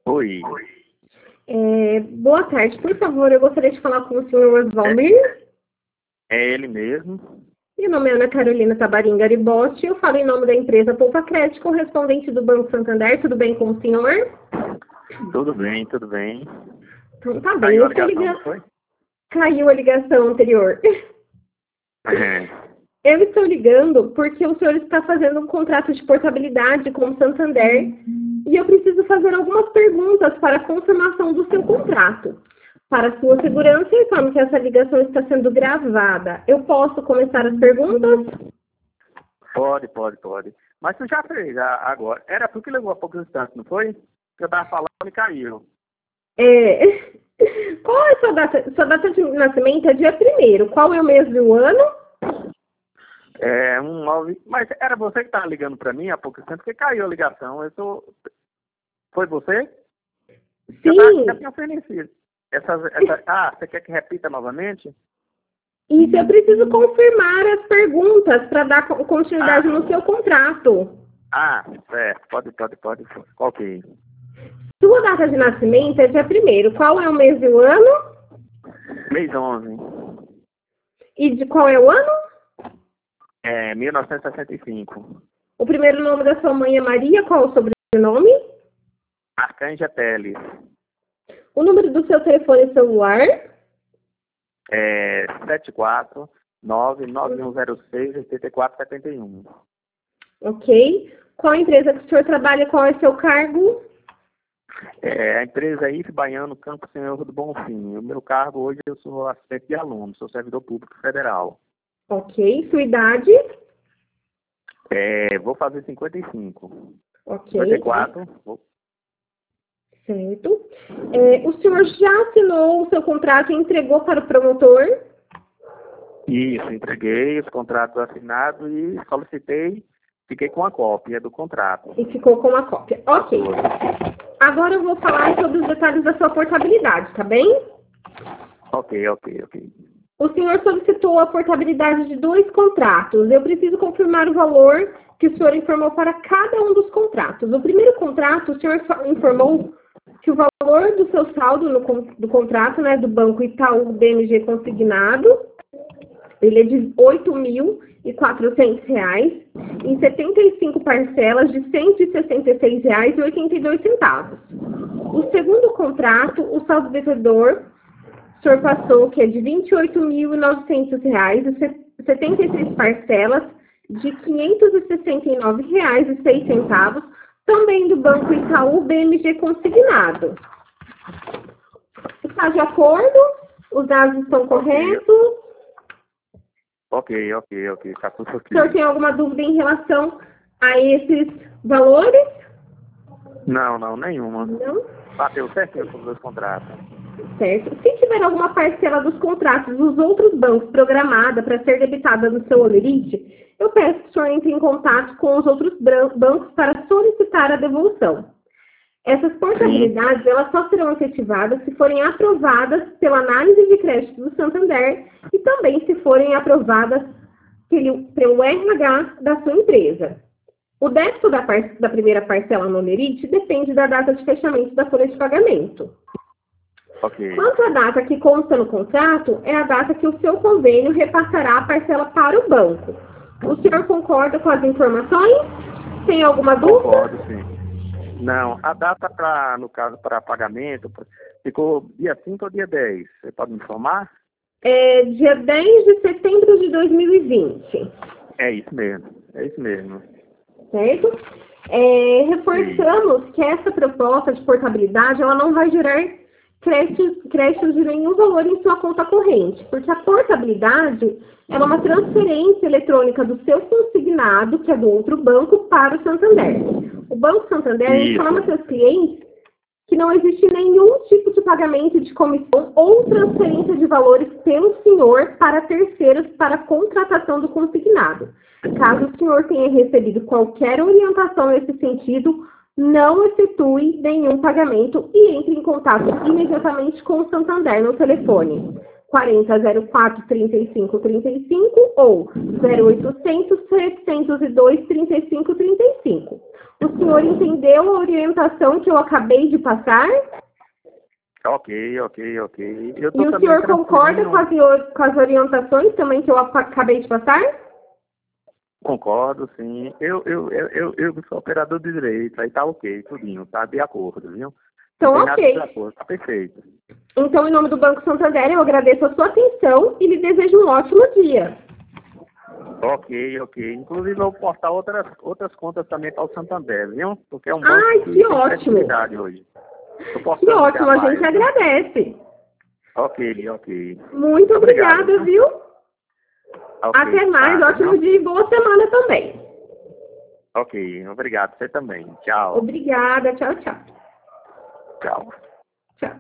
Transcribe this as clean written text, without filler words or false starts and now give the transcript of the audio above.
Oi, Boa tarde, por favor, eu gostaria de falar com o senhor é, Osvalmir. é ele mesmo? Meu nome é Ana Carolina Tabarim Garibotti, eu falo em nome da empresa Poupa Crédito, correspondente do Banco Santander. Tudo bem com o senhor? Tudo bem, tudo bem. Então tá bem, Caiu eu a estou ligação, não ligando. foi? Caiu a ligação anterior. É. Eu estou ligando porque o senhor está fazendo um contrato de portabilidade com o Santander e eu preciso fazer algumas perguntas para a confirmação do seu contrato. Para sua segurança, informo que essa ligação está sendo gravada. Eu posso começar as perguntas? Pode. Mas tu já fez agora. Era tu que levou há poucos instantes, não foi? Que eu tava falando e caiu. É, Qual é a sua data? Sua data de nascimento é dia 1º. Qual é o mês do ano? É um 9. Mas era você que estava ligando para mim há poucos instantes, porque caiu a ligação. Foi você? Já Sim. tinha oferecido. Você quer que repita novamente? Isso, eu preciso confirmar as perguntas para dar continuidade Ah, no seu contrato. certo. Pode. Ok. Sua data de nascimento é dia 1º. Qual é o mês e o ano? Mês 11. E de qual é o ano? 1965. O primeiro nome da sua mãe é Maria. Qual é o sobrenome? Arcanja Teles. O número do seu telefone celular? 74991068471. Ok. Qual a empresa que o senhor trabalha? Qual é seu cargo? A empresa é IF Baiano Campo Senhor do Bonfim. O meu cargo hoje eu sou assistente de aluno, sou servidor público federal. Ok. Sua idade? Vou fazer 55. Ok. 54. Certo. O senhor já assinou o seu contrato e entregou para o promotor? Isso, entreguei os contratos assinados e solicitei, fiquei com a cópia do contrato. E ficou com uma cópia. Ok. Todos. Agora eu vou falar sobre os detalhes da sua portabilidade, tá bem? Ok. O senhor solicitou a portabilidade de 2 contratos. Eu preciso confirmar o valor que o senhor informou para cada um dos contratos. O primeiro contrato, o senhor informou que o valor do seu saldo do contrato, né, do Banco Itaú BMG consignado, ele é de R$ 8.400, em 75 parcelas de R$ 166,82. O segundo contrato, o saldo devedor, o senhor passou, que é de R$ 28.900, e 73 parcelas de R$ 569,06, também do Banco Itaú BMG consignado. Está de acordo? Os dados estão corretos? Ok. Tá tudo O aqui. senhor tem alguma dúvida em relação a esses valores? Não, nenhuma. Não? Bateu certinho com os dois contratos. Certo. Se tiver alguma parcela dos contratos dos outros bancos programada para ser debitada no seu holerite, eu peço que o senhor entre em contato com os outros bancos para solicitar a devolução. Essas Sim. portabilidades, elas só serão efetivadas se forem aprovadas pela análise de crédito do Santander e também se forem aprovadas pelo RH da sua empresa. O débito da primeira parcela no holerite depende da data de fechamento da folha de pagamento. Ok. Quanto à data que consta no contrato, é a data que o seu convênio repassará a parcela para o banco. O senhor concorda com as informações? Tem alguma dúvida? Concordo, sim. Não, a data no caso, para pagamento, ficou dia 5 ou dia 10? Você pode me informar? É dia 10 de setembro de 2020, É isso mesmo. certo? Sim. Reforçamos que essa proposta de portabilidade, ela não vai gerar créditos de nenhum valor em sua conta corrente, porque a portabilidade é uma transferência eletrônica do seu consignado, que é do outro banco, para o Santander. O Banco Santander informa Isso. seus clientes que não existe nenhum tipo de pagamento de comissão ou transferência de valores pelo senhor para terceiros para contratação do consignado. Caso o senhor tenha recebido qualquer orientação nesse sentido, não efetue nenhum pagamento e entre em contato imediatamente com o Santander no telefone 4004 3535 ou 0800 702 3535. O senhor entendeu a orientação que eu acabei de passar? Ok. Eu E tô o também senhor concorda transferindo. com as orientações também que eu acabei de passar? Concordo, sim. Eu sou operador de direito, aí tá ok, tudinho, tá de acordo, viu? Não Então, tem nada de ok. acordo, tá perfeito. Então, em nome do Banco Santander, eu agradeço a sua atenção e lhe desejo um ótimo dia. Ok. Inclusive eu vou postar outras contas também para o Santander, viu? Porque é um banco Ai, que que tem ótimo. credibilidade hoje. Tô Que postando já ótimo, a mais, gente viu? agradece. Ok. Muito Obrigado, obrigada, viu? Ok, Até mais, nada, ótimo viu? dia e boa semana também. Ok, obrigado. Você também. Tchau. Obrigada, tchau, tchau. Tchau.